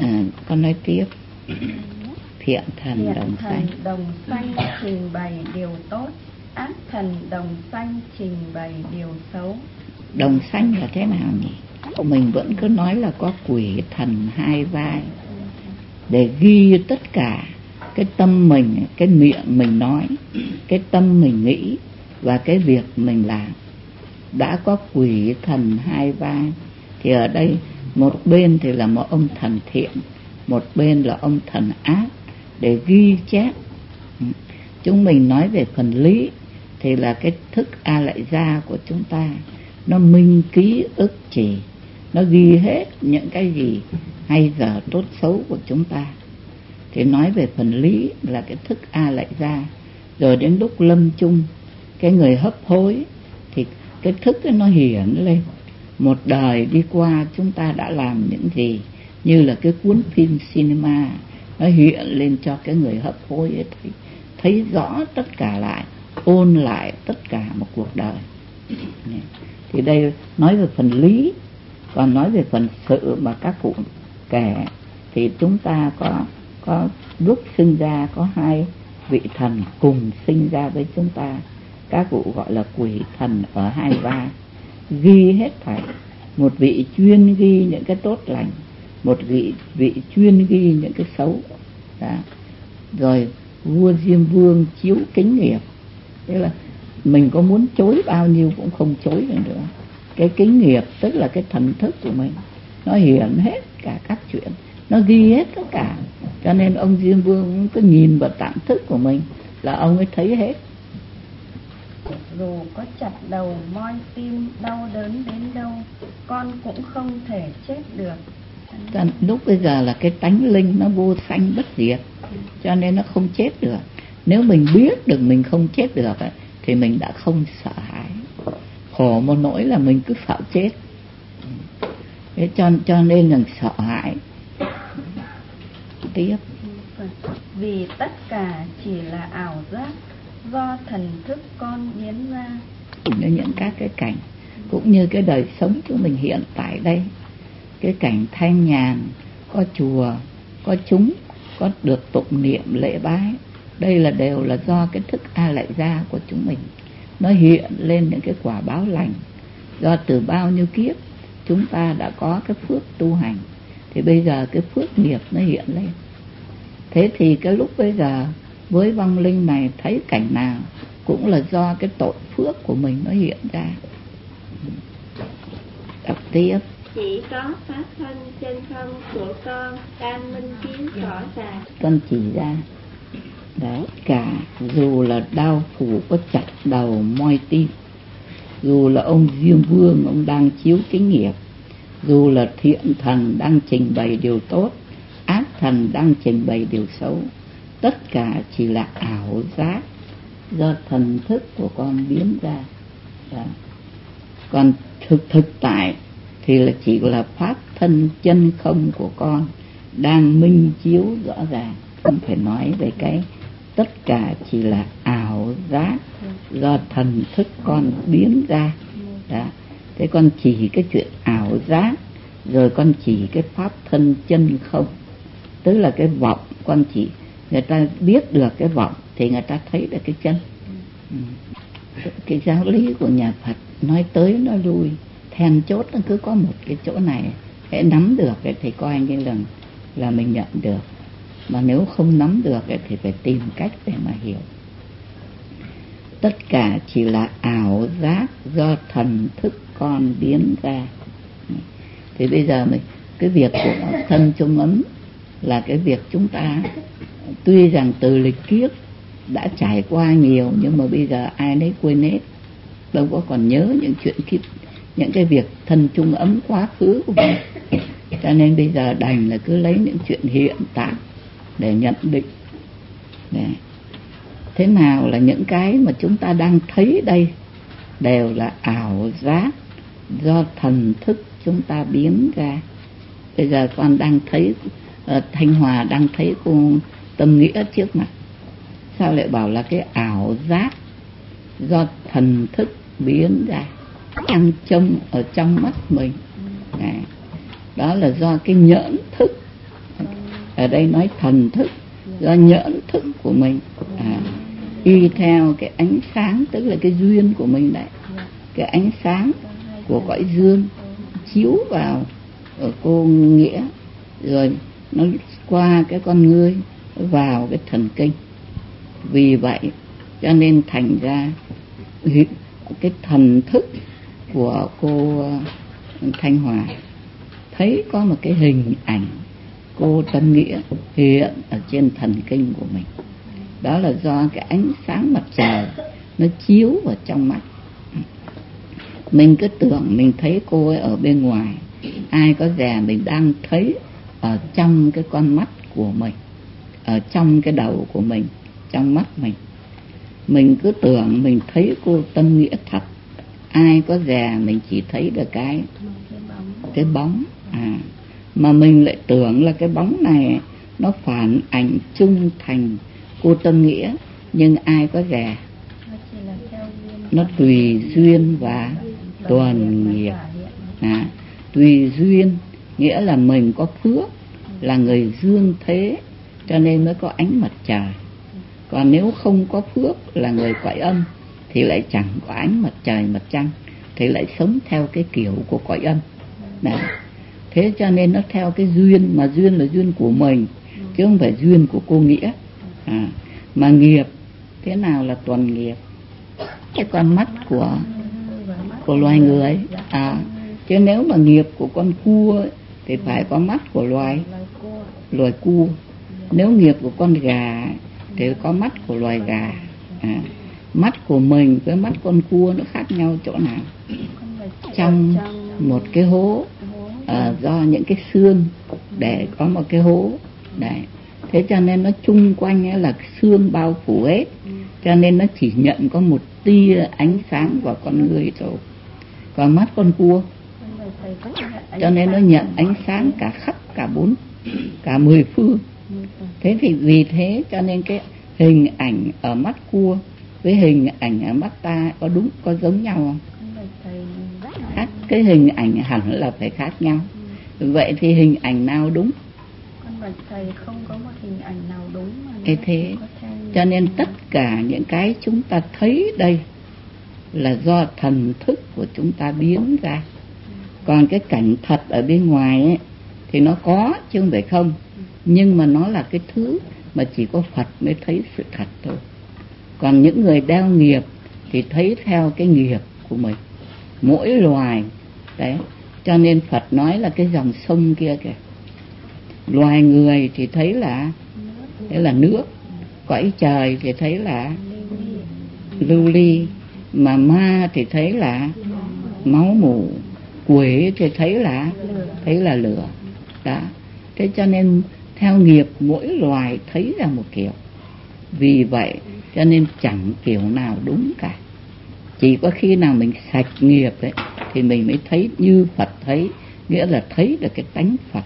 Con nói tiếp. Thiện thần đồng sanh trình bày điều tốt, ác thần đồng sanh trình bày điều xấu. Đồng sanh là thế nào nhỉ? Mình vẫn cứ nói là có quỷ thần hai vai, để ghi tất cả cái tâm mình, cái miệng mình nói, cái tâm mình nghĩ và cái việc mình làm. Đã có quỷ thần hai vai thì ở đây một bên thì là một ông thần thiện, một bên là ông thần ác, để ghi chép. Chúng mình nói về phần lý thì là cái thức A Lại Gia của chúng ta, nó minh ký ức chỉ, nó ghi hết những cái gì hay dở tốt xấu của chúng ta. Thì nói về phần lý là cái thức A Lại Gia. Rồi đến lúc lâm chung, cái người hấp hối thì cái thức ấy nó hiển lên. Một đời đi qua chúng ta đã làm những gì, như là cái cuốn phim cinema, nó hiện lên cho cái người hấp hối ấy thấy rõ tất cả lại, ôn lại tất cả một cuộc đời. Thì đây nói về phần lý. Còn nói về phần sự mà các cụ kể thì chúng ta có lúc sinh ra có hai vị thần cùng sinh ra với chúng ta. Các cụ gọi là quỷ thần ở hai vai, ghi hết thảy. Một vị chuyên ghi những cái tốt lành, một vị chuyên ghi những cái xấu. Đó. Rồi vua Diêm Vương chiếu kính nghiệp, tức là mình có muốn chối bao nhiêu cũng không chối được nữa. Cái kính nghiệp tức là cái thần thức của mình, nó hiện hết cả các chuyện, nó ghi hết tất cả. Cho nên ông Diêm Vương cứ nhìn vào tạng thức của mình là ông ấy thấy hết. Dù có chặt đầu moi tim, đau đớn đến đâu, con cũng không thể chết được. Lúc bây giờ là cái tánh linh nó vô sanh bất diệt, cho nên nó không chết được. Nếu mình biết được mình không chết được thì mình đã không sợ hãi. Khổ một nỗi là mình cứ sợ chết. Thế cho nên là sợ hãi. Tiếp. Vì tất cả chỉ là ảo giác do thần thức con biến ra. Những các cái cảnh cũng như cái đời sống của mình hiện tại đây, cái cảnh thanh nhàn, có chùa, có chúng, có được tụng niệm lễ bái, đây là đều là do cái thức A Lại Gia của chúng mình. Nó hiện lên những cái quả báo lành, do từ bao nhiêu kiếp chúng ta đã có cái phước tu hành, thì bây giờ cái phước nghiệp nó hiện lên. Thế thì cái lúc bây giờ với vong linh này thấy cảnh nào cũng là do cái tội phước của mình nó hiện ra. Đọc tiếp. Chỉ có pháp thân trên không của con đang minh chiếu rõ ràng. Con chỉ ra đấy, cả dù là đao phủ có chặt đầu moi tim, dù là ông Diêm Vương ông đang chiếu kính nghiệp, dù là thiện thần đang trình bày điều tốt, ác thần đang trình bày điều xấu, tất cả chỉ là ảo giác do thần thức của con biến ra. Đó. Còn thực tại thì là chỉ là pháp thân chân không của con đang minh chiếu rõ ràng. Không phải nói về cái tất cả chỉ là ảo giác do thần thức con biến ra. Đó. Thế con chỉ cái chuyện ảo giác, rồi con chỉ cái pháp thân chân không, tức là cái vọng. Con chỉ người ta biết được cái vọng thì người ta thấy được cái chân. Cái giáo lý của nhà Phật nói tới nói lui, then chốt nó cứ có một cái chỗ này, hễ nắm được thì coi như là mình nhận được, mà nếu không nắm được thì phải tìm cách để mà hiểu. Tất cả chỉ là ảo giác do thần thức con biến ra. Thì bây giờ cái việc của thân chung ấm là cái việc chúng ta tuy rằng từ lịch kiếp đã trải qua nhiều, nhưng mà bây giờ ai nấy quên hết, đâu có còn nhớ những chuyện kiếp, những cái việc thân chung ấm quá khứ của mình. Cho nên bây giờ đành là cứ lấy những chuyện hiện tại để nhận định. Thế nào là những cái mà chúng ta đang thấy đây đều là ảo giác do thần thức chúng ta biến ra. Bây giờ con đang thấy Thanh Hòa đang thấy cô Tâm Nghĩa trước mặt, sao lại bảo là cái ảo giác do thần thức biến ra, đang trông ở trong mắt mình. Đó là do cái nhẫn thức ở đây nói thần thức, do nhẫn thức của mình, y theo cái ánh sáng, tức là cái duyên của mình đấy, cái ánh sáng của cõi dương chiếu vào ở cô Nghĩa, rồi nó qua cái con ngươi vào cái thần kinh. Vì vậy cho nên thành ra cái thần thức của cô Thanh Hòa thấy có một cái hình ảnh cô Tâm Nghĩa hiện ở trên thần kinh của mình. Đó là do cái ánh sáng mặt trời nó chiếu vào trong mắt. Mình cứ tưởng mình thấy cô ấy ở bên ngoài, ai có dè mình đang thấy ở trong cái con mắt của mình, ở trong cái đầu của mình, trong mắt mình. Mình cứ tưởng mình thấy cô Tâm Nghĩa thật, ai có dè mình chỉ thấy được cái bóng. Mà mình lại tưởng là cái bóng này nó phản ảnh chung thành cô Tâm Nghĩa, nhưng ai có dè nó tùy duyên và tuần nghiệp. Tùy duyên nghĩa là mình có phước, là người dương thế, cho nên mới có ánh mặt trời. Còn nếu không có phước, là người cõi âm, thì lại chẳng có ánh mặt trời mặt trăng, thì lại sống theo cái kiểu của cõi âm. Đấy. Thế cho nên nó theo cái duyên, mà duyên là duyên của mình, chứ không phải duyên của cô Nghĩa. Mà nghiệp thế nào là tuần nghiệp? Cái con mắt của loài người. Chứ nếu mà nghiệp của con cua ấy, thì phải có mắt của loài cua. Nếu nghiệp của con gà ấy, thì có mắt của loài gà. Mắt của mình với mắt con cua nó khác nhau chỗ nào? Trong một cái hố, do những cái xương để có một cái hố. Đấy. Thế cho nên nó chung quanh ấy là xương bao phủ hết, cho nên nó chỉ nhận có một tia ánh sáng vào con người thôi. Còn mắt con cua, cho nên nó nhận ánh sáng cả khắp cả 10 phương. Thế thì vì thế cho nên cái hình ảnh ở mắt cua với hình ảnh ở mắt ta có giống nhau không? Khác, cái hình ảnh hẳn là phải khác nhau. Vậy thì hình ảnh nào đúng? Thầy không có một hình ảnh nào đúng mà thế cho nên tất cả những cái chúng ta thấy đây là do thần thức của chúng ta biến ra. Còn cái cảnh thật ở bên ngoài ấy, thì nó có chứ không phải không, nhưng mà nó là cái thứ mà chỉ có Phật mới thấy sự thật thôi. Còn những người đeo nghiệp thì thấy theo cái nghiệp của mình, mỗi loài đấy. Cho nên Phật nói là cái dòng sông kia kìa, loài người thì thấy là nước, cõi trời thì thấy là lưu ly, mà ma thì thấy là máu mủ, quỷ thì thấy là lửa. Đó. Thế cho nên theo nghiệp mỗi loài thấy ra một kiểu. Vì vậy cho nên chẳng kiểu nào đúng cả. Chỉ có khi nào mình sạch nghiệp ấy, thì mình mới thấy như Phật thấy, nghĩa là thấy được cái tánh Phật.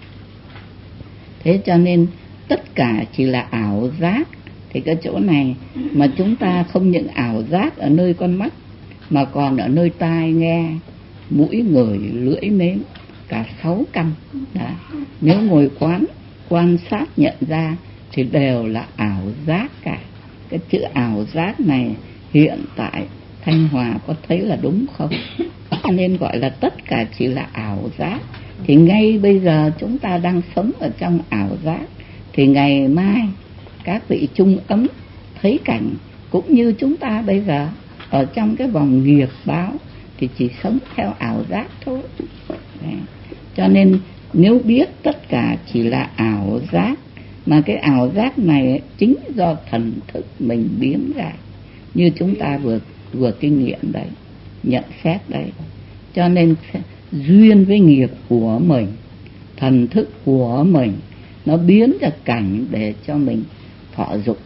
Thế cho nên tất cả chỉ là ảo giác. Thì cái chỗ này mà chúng ta không những ảo giác ở nơi con mắt, mà còn ở nơi tai nghe, mũi ngửi, lưỡi nếm, cả 6 căn. Đó. Nếu ngồi quan sát nhận ra thì đều là ảo giác cả. Cái chữ ảo giác này hiện tại Thanh Hòa có thấy là đúng không? Nên gọi là tất cả chỉ là ảo giác. Thì ngay bây giờ chúng ta đang sống ở trong ảo giác, thì ngày mai các vị chung ấm thấy cảnh cũng như chúng ta bây giờ ở trong cái vòng nghiệp báo, thì chỉ sống theo ảo giác thôi. Đấy. Cho nên nếu biết tất cả chỉ là ảo giác, mà cái ảo giác này chính do thần thức mình biến ra, như chúng ta vừa kinh nghiệm đấy, nhận xét đấy. Cho nên duyên với nghiệp của mình, thần thức của mình, nó biến ra cảnh để cho mình thọ dụng.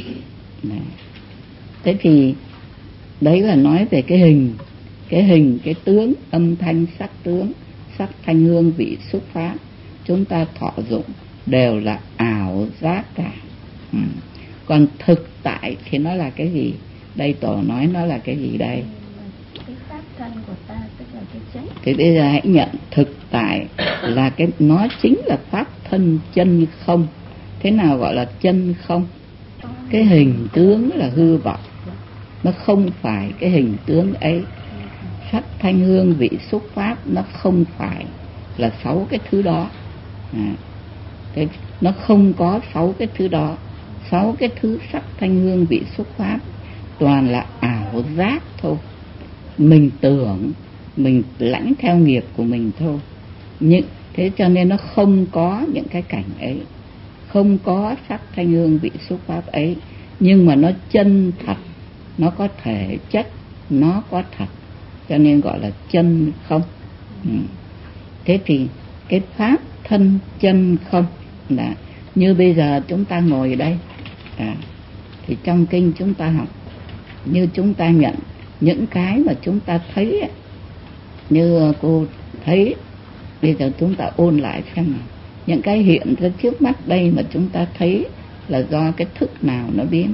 Thế thì đấy là nói về cái hình, cái tướng, âm thanh, sắc tướng, sắc thanh hương vị xúc pháp, chúng ta thọ dụng đều là ảo giác cả. Còn thực tại thì nó là cái gì? Đây Tổ nói nó là cái gì đây? Cái pháp thân của ta, tức là cái Thì bây giờ hãy nhận thực tại là nó chính là pháp thân chân không. Thế nào gọi là chân không? Cái hình tướng là hư vọng, nó không phải cái hình tướng ấy. Sắc thanh hương vị xúc pháp nó không phải là 6 cái thứ đó. Nó không có 6 cái thứ đó. 6 cái thứ sắc thanh hương vị xúc pháp toàn là ảo giác thôi. Mình tưởng, mình lãnh theo nghiệp của mình thôi. Thế cho nên nó không có những cái cảnh ấy, không có sắc thanh hương vị xúc pháp ấy. Nhưng mà nó chân thật, nó có thể chất, nó có thật, cho nên gọi là chân không. Thế thì cái pháp thân chân không là như bây giờ chúng ta ngồi ở đây, thì trong kinh chúng ta học, như chúng ta nhận những cái mà chúng ta thấy, như cô thấy, bây giờ chúng ta ôn lại xem nào. Những cái hiện ra trước mắt đây mà chúng ta thấy là do cái thức nào nó biến?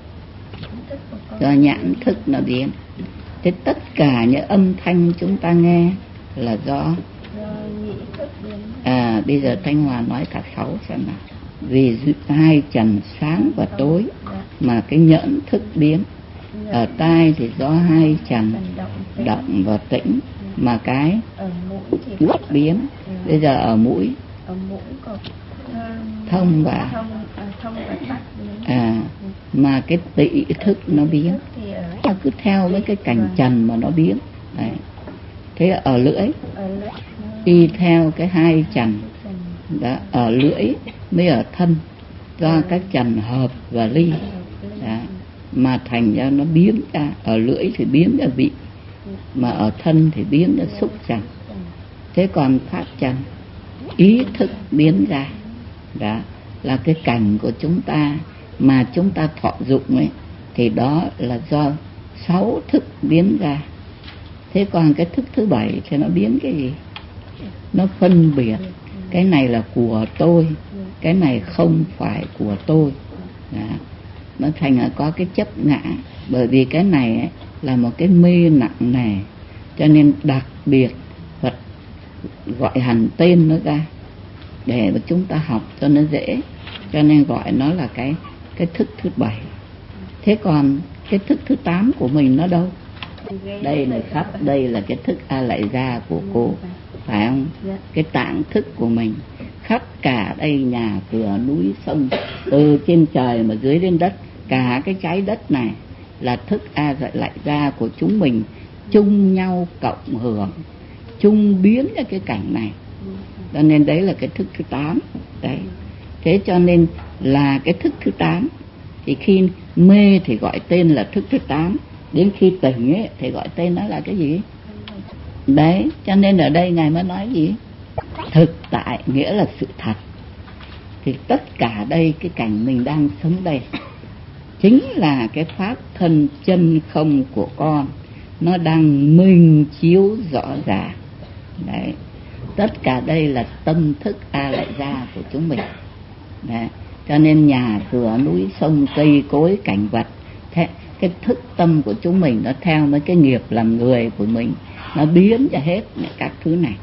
Do nhãn thức nó biến. Thế tất cả những âm thanh chúng ta nghe là do nhĩ thức biến. Bây giờ Thanh Hòa nói cả 6 xem nào. Vì hai trần sáng và tối mà cái nhẫn thức biến. Ở tai thì do hai trần động và tĩnh mà cái quốc biến. Bây giờ ở mũi có thông và tắc biến. mà cái tị thức nó biến. Nó cứ theo với cái cảnh trần mà nó biến. Đấy. Thế ở lưỡi y theo cái hai trần đó, ở lưỡi mới ở thân do các trần hợp và ly đó, mà thành ra nó biến ra. Ở lưỡi thì biến ra vị, mà ở thân thì biến ra xúc trần. Thế còn pháp trần ý thức biến ra, đó là cái cảnh của chúng ta mà chúng ta thọ dụng ấy, thì đó là do 6 thức biến ra. Thế còn cái thức thứ 7 thì nó biến cái gì? Nó phân biệt cái này là của tôi, cái này không phải của tôi. Đó. Nó thành là có cái chấp ngã. Bởi vì cái này ấy, là một cái mê nặng nề, cho nên đặc biệt Phật gọi hẳn tên nó ra để mà chúng ta học cho nó dễ, cho nên gọi nó là cái thức thứ 7. Thế còn cái thức thứ 8 của mình nó đâu? Đây này, khắp đây là cái thức A Lại Gia của cô, phải không? Cái tạng thức của mình khắp cả đây, nhà cửa núi sông, từ trên trời mà dưới đến đất, cả cái trái đất này là thức A Lại Gia của chúng mình, chung nhau cộng hưởng, chung biến ra cái cảnh này. Cho nên đấy là cái thức thứ 8 đấy. Thế cho nên là cái thức thứ 8 thì khi mê thì gọi tên là thức thứ 8, đến khi tỉnh ấy thì gọi tên nó là cái gì? Đấy, cho nên ở đây Ngài mới nói gì? Thực tại nghĩa là sự thật. Thì tất cả đây, cái cảnh mình đang sống đây chính là cái pháp thân chân không của con, nó đang minh chiếu rõ ràng. Đấy, tất cả đây là tâm thức A Lại Gia của chúng mình. Đấy, cho nên nhà cửa núi sông cây cối cảnh vật, cái thức tâm của chúng mình nó theo với cái nghiệp làm người của mình, nó biến ra hết các thứ này.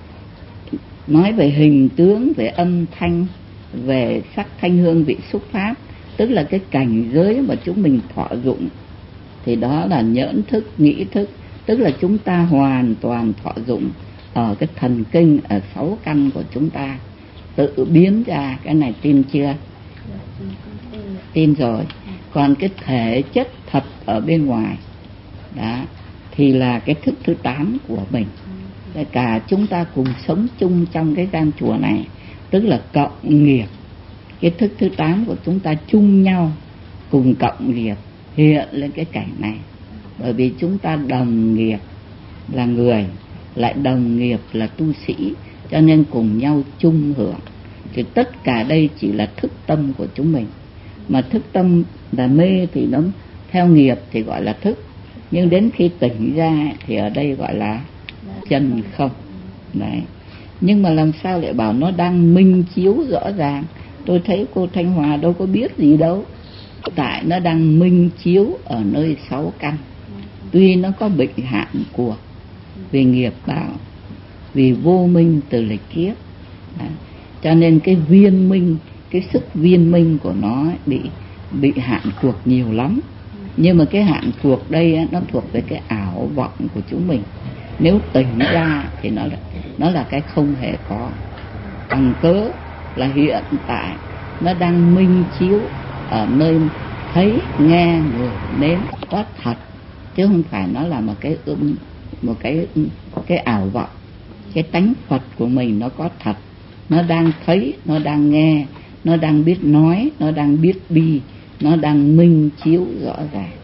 Nói về hình tướng, về âm thanh, về sắc thanh hương vị xúc pháp, tức là cái cảnh giới mà chúng mình thọ dụng, thì đó là nhẫn thức, nghĩ thức, tức là chúng ta hoàn toàn thọ dụng ở cái thần kinh, ở 6 căn của chúng ta tự biến ra. Cái này tin chưa? Tin rồi. Còn cái thể chất thật ở bên ngoài đó thì là cái thức thứ 8 của mình. Cả chúng ta cùng sống chung trong cái gian chùa này, tức là cộng nghiệp. Cái thức thứ 8 của chúng ta chung nhau cùng cộng nghiệp hiện lên cái cảnh này. Bởi vì chúng ta đồng nghiệp là người, lại đồng nghiệp là tu sĩ, cho nên cùng nhau chung hưởng. Thì tất cả đây chỉ là thức tâm của chúng mình. Mà thức tâm là mê thì nó theo nghiệp thì gọi là thức, nhưng đến khi tỉnh ra thì ở đây gọi là chân không. Đấy. Nhưng mà làm sao lại bảo nó đang minh chiếu rõ ràng? Tôi thấy cô Thanh Hòa đâu có biết gì đâu. Tại nó đang minh chiếu ở nơi 6 căn. Tuy nó có bệnh hạn của về nghiệp báo, vì vô minh từ lịch kiếp. Cho nên cái viên minh, cái sức viên minh của nó bị hạn cuộc nhiều lắm. Nhưng mà cái hạn cuộc đây nó thuộc về cái ảo vọng của chúng mình. Nếu tỉnh ra thì nó là cái không hề có. Bằng cớ là hiện tại nó đang minh chiếu ở nơi thấy, nghe, ngửi, nếm có thật, chứ không phải nó là một cái ảo vọng. Cái tánh Phật của mình nó có thật, nó đang thấy, nó đang nghe, nó đang biết nói, nó đang biết bi, nó đang minh chiếu rõ ràng.